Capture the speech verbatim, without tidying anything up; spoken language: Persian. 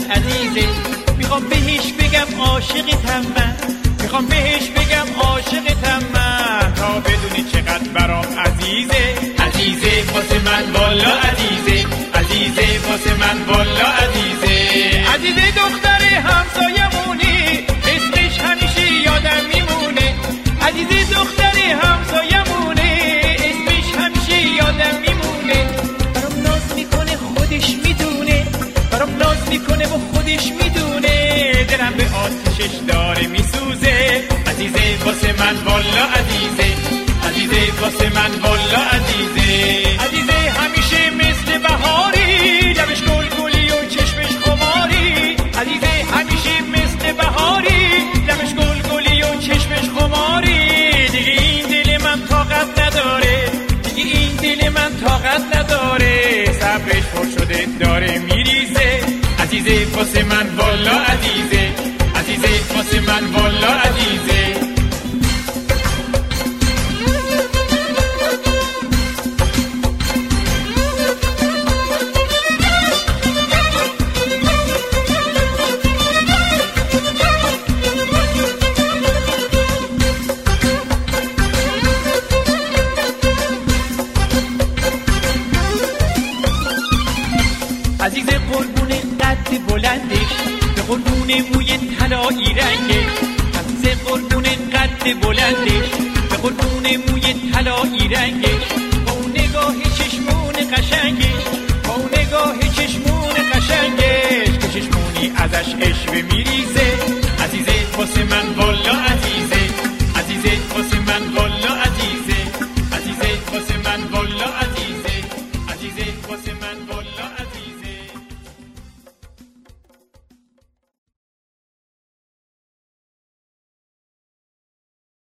عزیزه. میخوام بهش بگم عاشقتم من، میخوام بهش بگم عاشقتم من، تا بدونی چقدر برام عزیزه. عزیزه واسه من والا عزیزه، عزیزه واسه من والا عزیزه. عزیزه دختر همسایمونی، اسمش همیشه یادم میمونه. عزیزه دختر همسایمونی، اسمش همیشه یادم میمونه. برام ناز میکنه خودش میدونه، برام ناز میکنه و خودش میدونه، دلم به آتشش داره میسوزه. عزیزه واسه من والا عزیزه، عزیزه واسه من والا عزیزه. عزیزه همیشه مثل بهاری، لبش گل گلی و چشمش خماری. عزیزه همیشه مثل بهاری، لبش گل گلی و چشمش خماری. دیگه این دل من طاقت نداره، دیگه این دل من طاقت نداره، صبرش پر شده داره میریزه. عزیزه واسه من والا عزیزه، عزیزه واسه من والا عزیزه. عزیزه قربون قد بلندش، به قربون موی طلایی رنگش. عزیزه قربون قد بلندش، به قربون موی طلایی رنگش. با اون نگاه چشمون قشنگش، با اون نگاه چشمون قشنگش، که چشمونی ازش عشوه میریزه.